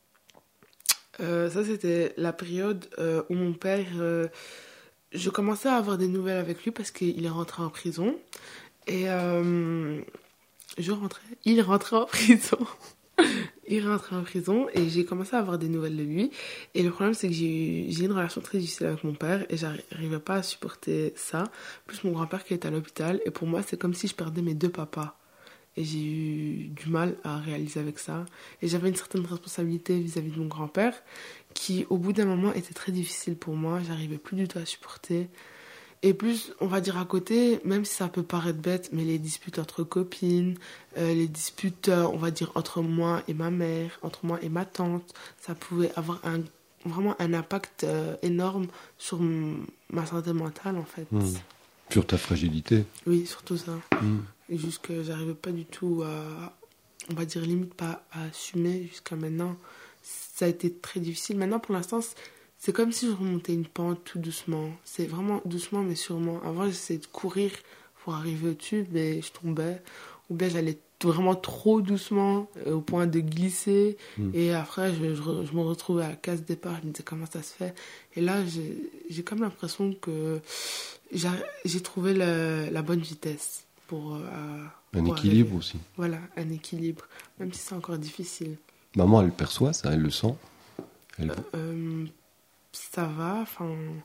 euh, ça, c'était la période euh, où mon père... Euh, je commençais à avoir des nouvelles avec lui parce qu'il est rentré en prison. Et euh, je rentrais, il rentrait en prison. il rentrait en prison et j'ai commencé à avoir des nouvelles de lui. Et le problème, c'est que j'ai, eu, j'ai une relation très difficile avec mon père et j'arrivais pas à supporter ça. Plus mon grand-père qui est à l'hôpital. Et pour moi, c'est comme si je perdais mes deux papas. Et j'ai eu du mal à réaliser avec ça. Et j'avais une certaine responsabilité vis-à-vis de mon grand-père qui, au bout d'un moment, était très difficile pour moi. J'arrivais plus du tout à supporter. Et plus, on va dire à côté, même si ça peut paraître bête, mais les disputes entre copines, euh, les disputes, euh, on va dire, entre moi et ma mère, entre moi et ma tante, ça pouvait avoir un, vraiment un impact euh, énorme sur m- ma santé mentale, en fait. Mmh. Sur ta fragilité. Oui, surtout ça. Mmh. Et juste que j'arrivais pas du tout à, on va dire limite pas à assumer jusqu'à maintenant. Ça a été très difficile. Maintenant, pour l'instant, c'est comme si je remontais une pente tout doucement. C'est vraiment doucement, mais sûrement. Avant, j'essayais de courir pour arriver au-dessus, mais je tombais. Ou bien j'allais vraiment trop doucement, euh, au point de glisser. Mmh. Et après, je, je, je me retrouvais à la case départ. Je me disais, comment ça se fait? Et là, j'ai, j'ai comme l'impression que j'ai, j'ai trouvé le, la bonne vitesse. Pour, euh, un pour équilibre arriver. aussi. Voilà, un équilibre. Même si c'est encore difficile. Maman, elle perçoit ça, elle le sent? Elle... Euh, euh, ça va, enfin...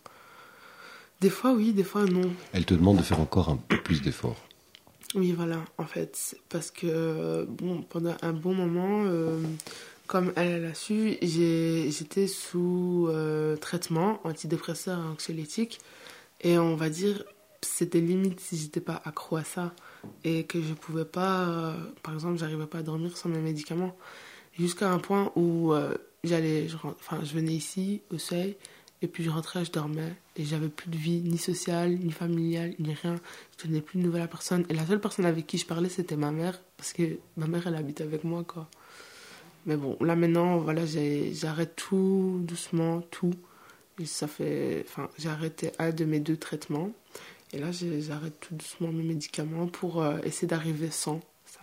Des fois, oui, des fois, non. Elle te demande de faire encore un peu plus d'efforts. Oui, voilà, en fait. Parce que, bon, pendant un bon moment, euh, comme elle, elle a su, j'ai, j'étais sous euh, traitement antidépresseur et anxiolytique. Et on va dire... c'était limite si j'étais pas accro à ça et que je pouvais pas, euh, par exemple, j'arrivais pas à dormir sans mes médicaments jusqu'à un point où euh, j'allais, je, enfin, je venais ici au seuil et puis je rentrais, je dormais et j'avais plus de vie ni sociale, ni familiale, ni rien. Je tenais plus de nouvelles à personne et la seule personne avec qui je parlais c'était ma mère parce que ma mère elle habite avec moi quoi. Mais bon, là maintenant, voilà, j'ai, j'arrête tout doucement, tout. Et ça fait, enfin, j'ai arrêté un de mes deux traitements. Et là, j'arrête tout doucement mes médicaments pour euh, essayer d'arriver sans ça.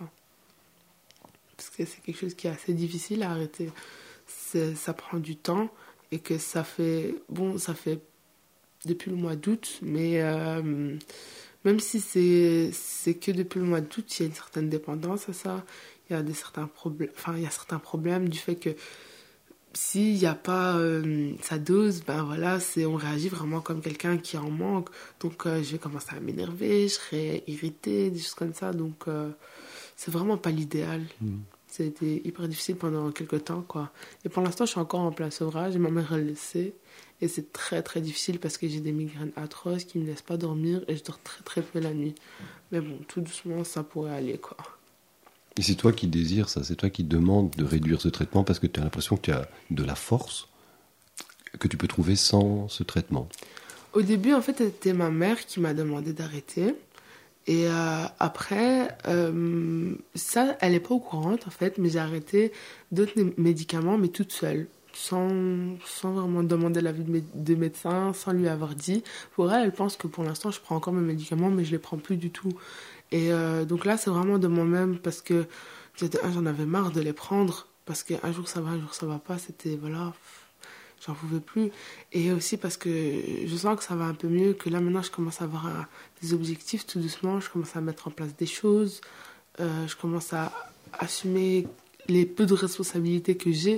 Parce que c'est quelque chose qui est assez difficile à arrêter. C'est, ça prend du temps et que ça fait... Bon, ça fait depuis le mois d'août, mais euh, même si c'est, c'est que depuis le mois d'août, il y a une certaine dépendance à ça. Il y a des certains problèmes, enfin, il y a certains problèmes du fait que s'il n'y a pas euh, sa dose, ben voilà, c'est, on réagit vraiment comme quelqu'un qui en manque. Donc, euh, je vais commencer à m'énerver, je serai irritée, des choses comme ça. Donc, euh, c'est vraiment pas l'idéal. Mmh. C'était hyper difficile pendant quelques temps, quoi. Et pour l'instant, je suis encore en plein sevrage et ma mère, elle le sait. Et c'est très, très difficile parce que j'ai des migraines atroces qui ne me laissent pas dormir et je dors très, très peu la nuit. Mais bon, tout doucement, ça pourrait aller, quoi. Et c'est toi qui désires ça, c'est toi qui demandes de réduire ce traitement parce que tu as l'impression que tu as de la force que tu peux trouver sans ce traitement. Au début, en fait, c'était ma mère qui m'a demandé d'arrêter. Et euh, après, euh, ça, elle n'est pas au courant, en fait, mais j'ai arrêté d'autres médicaments, mais toute seule, sans, sans vraiment demander l'avis de, mé- de médecin, sans lui avoir dit. Pour elle, elle pense que pour l'instant, je prends encore mes médicaments, mais je ne les prends plus du tout. Et euh, donc là, c'est vraiment de moi-même parce que j'étais, j'en avais marre de les prendre parce qu'un jour ça va, un jour ça va pas. C'était, voilà, j'en pouvais plus. Et aussi parce que je sens que ça va un peu mieux, que là maintenant je commence à avoir un- des objectifs tout doucement, je commence à mettre en place des choses, euh, je commence à assumer les peu de responsabilités que j'ai.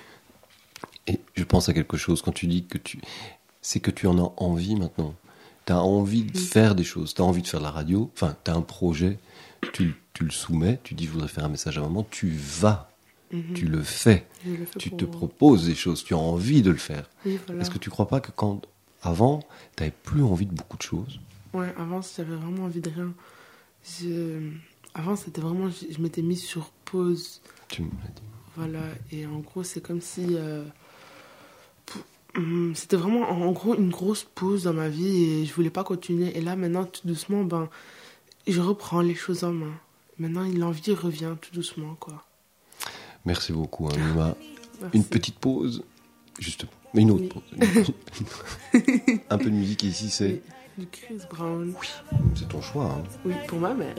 Et je pense à quelque chose quand tu dis que tu... C'est que tu en as envie maintenant. Tu as envie de Oui. faire des choses. Tu as envie de faire de la radio. Enfin, tu as un projet. Tu, tu le soumets. Tu dis, je voudrais faire un message à maman. Tu vas. Mhm. Tu le fais. Je le fais Tu pour- te proposes des choses. Tu as envie de le faire. Oui, voilà. Est-ce que tu crois pas que quand... Avant, tu n'avais plus envie de beaucoup de choses. Ouais, avant, j'avais vraiment envie de rien. Je... Avant, c'était vraiment... Je, je m'étais mise sur pause. Tu me l'as dit. Voilà. Et en gros, c'est comme si... euh, pou- hum, C'était vraiment, en en gros, une grosse pause dans ma vie et je voulais pas continuer. Et là, maintenant, tout doucement, ben, je reprends les choses en main. Maintenant, l'envie revient tout doucement, quoi. Merci beaucoup, hein, Mima. Merci. Une petite pause. Justement. Mais une autre Oui. pause. Un peu de musique ici, c'est... Oui, du Chris Brown. C'est ton choix, hein. Oui, pour ma mère.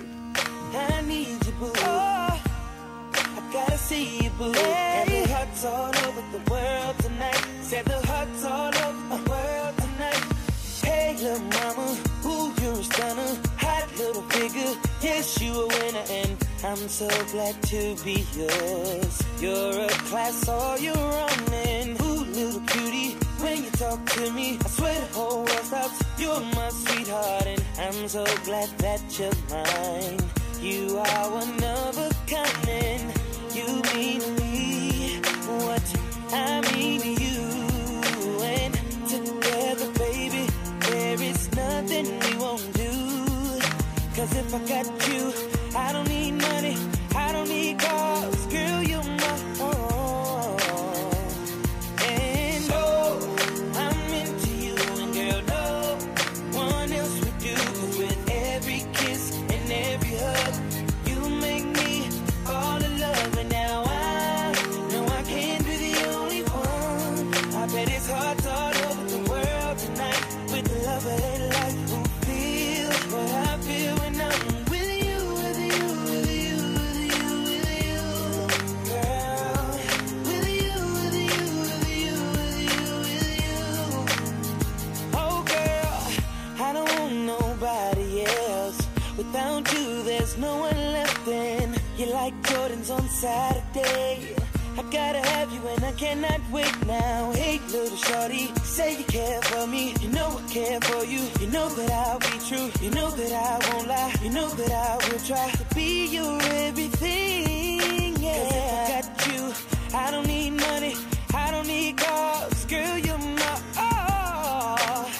I need you, boo. Oh, I gotta see you, boo. And the hearts all over the world tonight. Said the hearts all over the world tonight. Hey, little mama, ooh, you're a stunner. Hot little figure, yes, you a winner. And I'm so glad to be yours. You're a class all your own. And ooh, little cutie, when you talk to me, I swear the whole world stops. You're my sweetheart, and I'm so glad that you're mine. You are one of a kind, and you mean to me what I mean to you. And together, baby, there is nothing we won't do. Cause if I got you, I don't need money, I don't need cars, girl, you're my all. And oh, I'm into you, and girl, no one else would do. Cause with every kiss and every hug, you make me fall in love. And now I know I can't be the only one. I bet it's hard all over the world tonight with the love of their life who feel what I feel when I'm with you, with you, with you, with you, with you, girl. With you, with you, with you, with you, with you. Oh girl, I don't want nobody else. Without you, there's no one left. Then you're like Jordans on Saturday. I gotta have you and I cannot wait now. Hey, little shorty, say you care for me. You know I care for you. You know that I'll be true. You know that I won't lie. You know that I will try to be your everything. Yeah. 'Cause if I got you, I don't need money. I don't need cars. Girl, you're my all.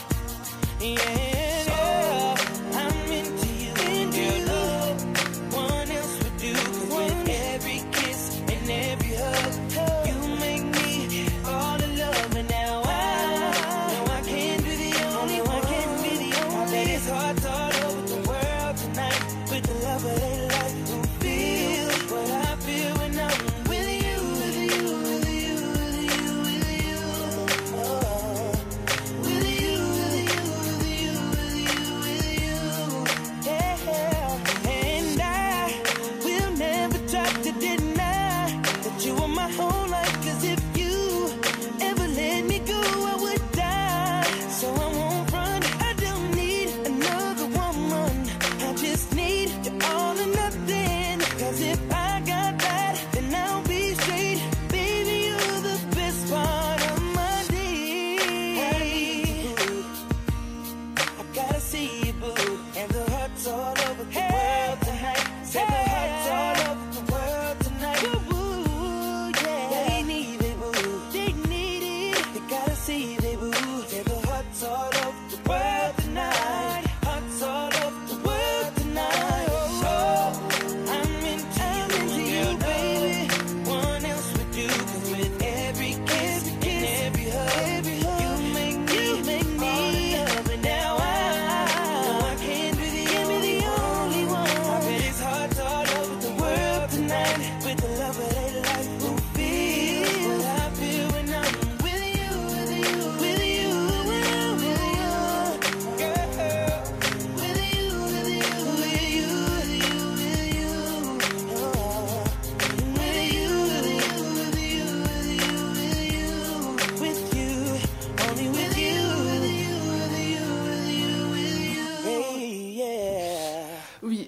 Yeah. So, I'm into you. And you know one else would do. 'Cause with every kiss and every hug, you make me fall in love. And now I know I can't be the only one. I can't be the only. I bet it's hard all over the world tonight with the love of their life who feel what I feel when I'm with you, with you, with you, with you, with you.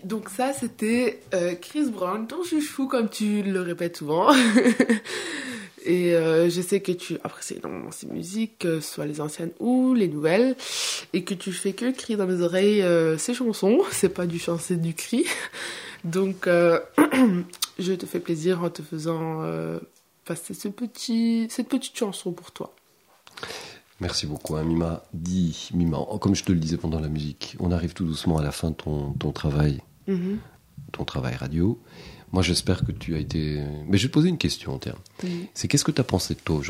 Donc ça, c'était euh, Chris Brown, ton chouchou, comme tu le répètes souvent. Et euh, je sais que tu apprécies énormément ces musiques, euh, soit les anciennes ou les nouvelles, et que tu fais que crier dans mes oreilles euh, ces chansons. C'est pas du chant, c'est du cri. Donc, euh, je te fais plaisir en te faisant euh, passer ce petit, cette petite chanson pour toi. Merci beaucoup, hein, Mima. Dis, Mima, comme je te le disais pendant la musique, on arrive tout doucement à la fin de ton, ton travail, mm-hmm. ton travail radio. Moi, j'espère que tu as été... Mais je vais te poser une question en termes. Mmh. C'est qu'est-ce que tu as pensé de toi aujourd'hui ?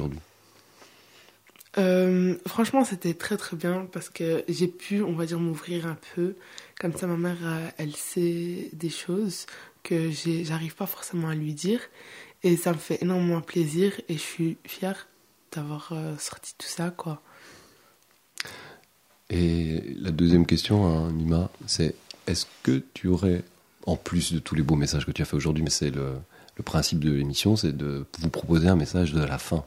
euh, Franchement, c'était très très bien parce que j'ai pu, on va dire, m'ouvrir un peu. Comme ça, ma mère, elle sait des choses que j'ai, j'arrive pas forcément à lui dire. Et ça me fait énormément plaisir et je suis fière d'avoir euh, sorti tout ça, quoi. Et la deuxième question, hein, Mima, c'est est-ce que tu aurais... En plus de tous les beaux messages que tu as fait aujourd'hui, mais c'est le, le principe de l'émission, c'est de vous proposer un message de la fin.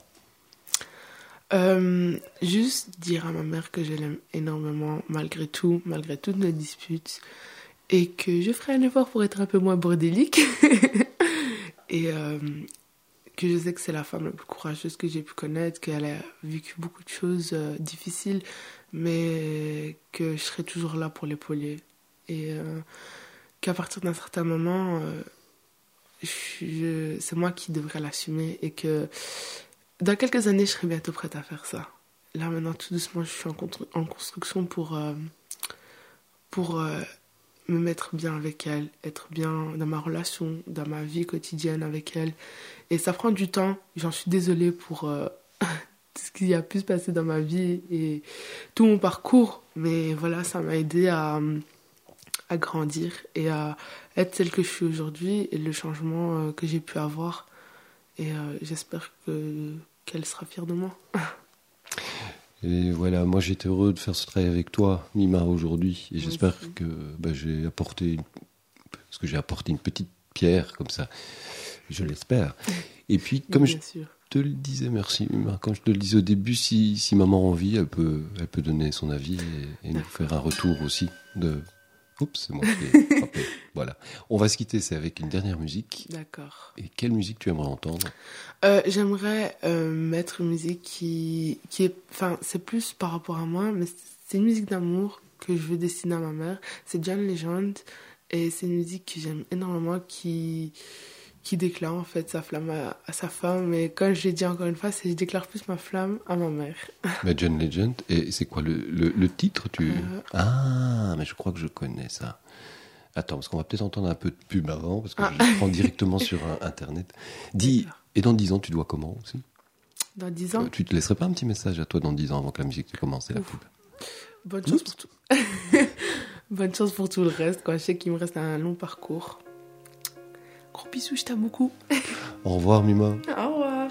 Euh, juste dire à ma mère que je l'aime énormément, malgré tout, malgré toutes nos disputes, et que je ferai un effort pour être un peu moins bordélique. Et euh, que je sais que c'est la femme la plus courageuse que j'ai pu connaître, qu'elle a vécu beaucoup de choses euh, difficiles, mais que je serai toujours là pour l'épauler. Et... Euh, qu'à partir d'un certain moment, euh, je, c'est moi qui devrais l'assumer et que dans quelques années, je serai bientôt prête à faire ça. Là, maintenant, tout doucement, je suis en, constru- en construction pour, euh, pour euh, me mettre bien avec elle, être bien dans ma relation, dans ma vie quotidienne avec elle. Et ça prend du temps. J'en suis désolée pour euh, tout ce qui a pu se passer dans ma vie et tout mon parcours. Mais voilà, ça m'a aidée à... à grandir et à être celle que je suis aujourd'hui et le changement euh, que j'ai pu avoir. Et euh, j'espère que, qu'elle sera fière de moi. Et voilà, moi j'étais heureux de faire ce travail avec toi, Mima, aujourd'hui. Et j'espère Merci. que bah, j'ai apporté, une... parce que j'ai apporté une petite pierre comme ça. Je l'espère. Et puis, comme Bien je sûr. te le disais, merci Mima, comme je te le disais au début, si, si maman a envie, elle peut, elle peut donner son avis et, et nous faire un retour aussi de... Oups, c'est moi qui ai frappé. Voilà. On va se quitter, c'est avec une dernière musique. D'accord. Et quelle musique tu aimerais entendre ? euh, J'aimerais euh, mettre une musique qui, qui est... Enfin, c'est plus par rapport à moi, mais c'est une musique d'amour que je veux destiner à ma mère. C'est John Legend. Et c'est une musique que j'aime énormément, qui, qui déclare en fait sa flamme à, à sa femme. Et comme je l'ai dit encore une fois, c'est je déclare plus ma flamme à ma mère. Mais John Legend, et c'est quoi le, le, le titre tu... Euh... Ah, mais je crois que je connais ça. Attends, parce qu'on va peut-être entendre un peu de pub avant, parce que ah. je prends directement sur Internet. Dis, et dans dix ans, tu dois comment aussi ? Dans dix ans ? euh, Tu te laisserais pas un petit message à toi dans dix ans avant que la musique commence et la pub ? Bonne chance Oups. pour tout. Bonne chance pour tout le reste, quoi. Je sais qu'il me reste un long parcours. Gros bisous, je t'aime beaucoup. Au revoir, Mima. Au revoir.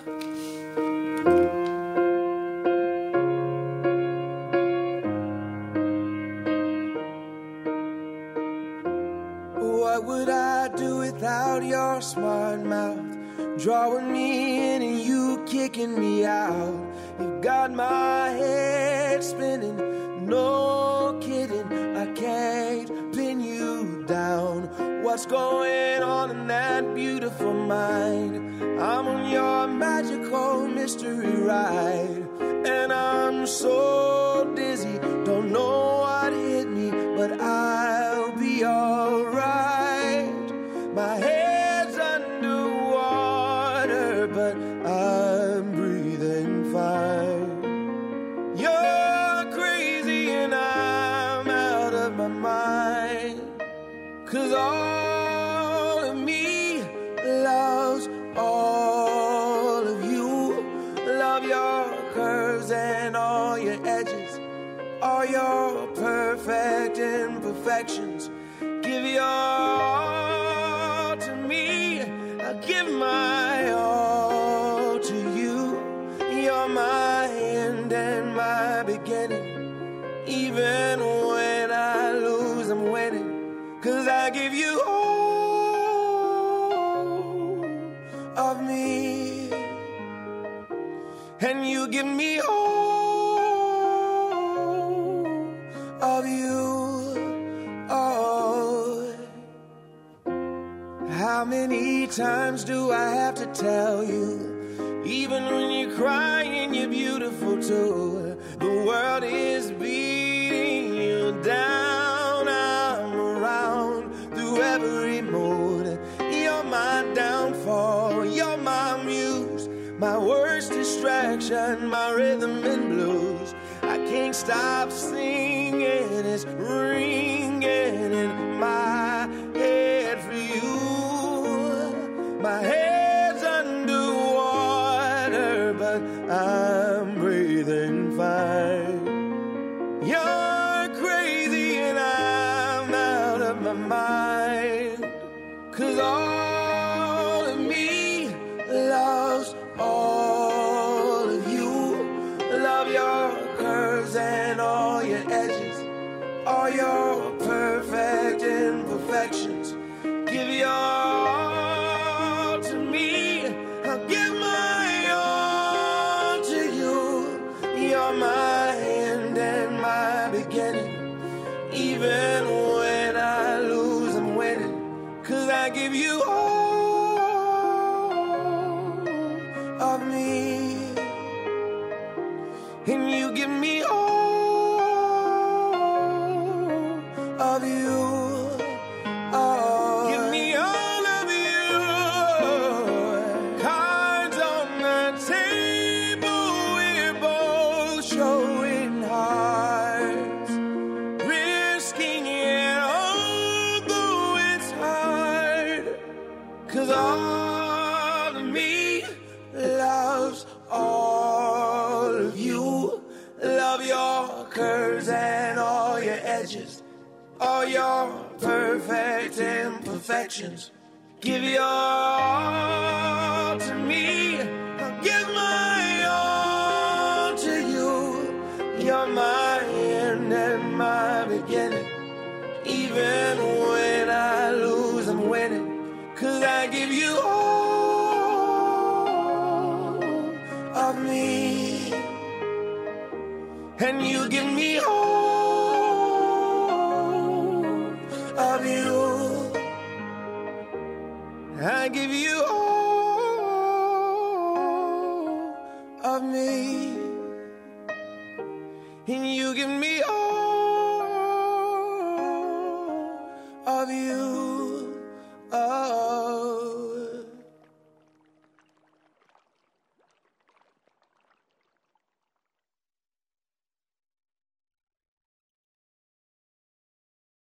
What would I do without your smart mouth? Drawing me in and you kicking me out. You got my head spinning, no kidding. I can't pin you down. What's going on in that beautiful mind? I'm on your magical mystery ride, and I'm so dizzy, don't know what hit me, but I'll be alright. My head's underwater, but I'm breathing fine. You're crazy and I'm out of my mind, 'cause all of me loves all of you. Love your curves and all your edges, all your perfect imperfections. Give your all to me, I give my all to you. You're my end and my beginning. Even when I lose, I'm winning, 'cause I give you all of me, and you give me all of you. Oh, How many times do I have to tell you? Even when you're crying, you're beautiful too. The world is beating you down. I'm around through every mood. You're my downfall, you're my muse, my worst distraction, my rhythm and blues. I can't stop singing, it's ringing in my head for you. My head's underwater, but I'm breathing fine. You're crazy and I'm out of my mind. 'Cause all of me loves all of you. Love your curves and all your edges, all your perfect imperfections. Give your all to me, I'll give my all to you. You're my end and my beginning. Even when I lose, I'm winning. 'Cause I give you all of me, and you give me all of you. Oh, give me all of you. Cards on the table, we're both showing hearts, risking it although it's hard. 'Cause all of me loves all of you. Love your curves and all your edges, all your perfect imperfections. Give your all to me, I'll give my all to you. You're my end and my beginning. Even when I lose, I'm winning. 'Cause I give you all of me, and you give me all of you. I give you all of me, and you give me all of you.